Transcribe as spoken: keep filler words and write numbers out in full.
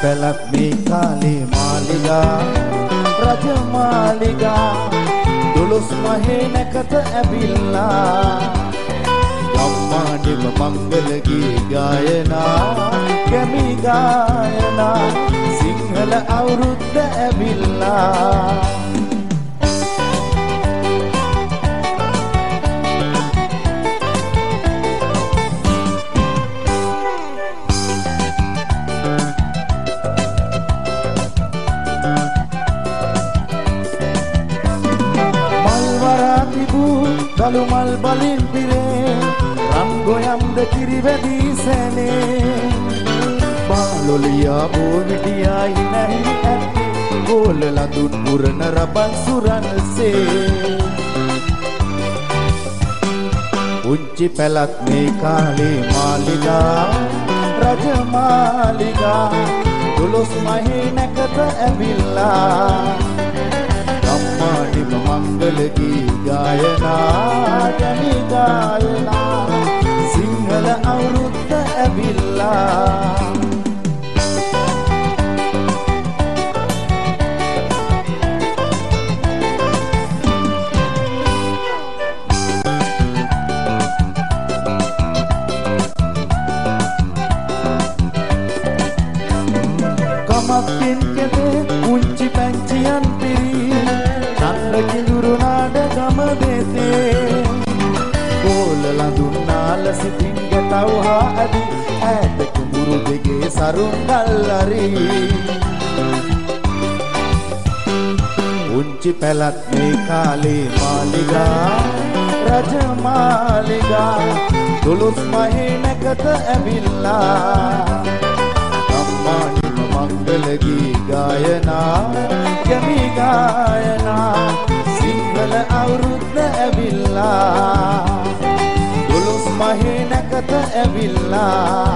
පැලක් මේ කාලේ මාලිගා රජ මාලිගා දොළොස් මහේ නැකත ඇවිල්ලා අම්මාඩිම මංගල ගී ගායනා කැමි ගායනා සිංහල අවුරුද්ද ඇවිල්ලා ගලු මල් බලින් පිරේ රම් ගොයම්ද කිරිවැදි සැනේ බාලොලියා බෝවිටියා ඉනහි ඇති ගෝල ලඳුන් පුරන රබන් සුරන්සේ උච්චි පැලක් මේ කාලේ මාලිගා රජ මාලිගා දොළොස් මහේ නැකත ඇවිල්ලා අම්මාඩිම මංගල ගී ගායනා කැමි ගායනා සිංහල අවුරුද්ද ඇවිල්ලා කමක්කින් කෙතේ උංචි පැංචියන් පිරී චන්ද්‍ර කිඳුරු නාඩ ගම දෙතේ කෝල ලඳුන් නාල සිතින් ගැටවහා ඇති ඈත කුඹුරු දෙගේ සරුන් ගල්ලරි උංචි පැලක් මේ කාලේ මාලිගා රජ මාලිගා දොළොස් මහේ නැකත ඇවිල්ලා අම්මාඩිම මංගල ගී ගායනා කැමි ගායනා සිංහල අවුරුද්ද ඇවිල්ලා දොළොස් මහේ නැකත ඇවිල්ලා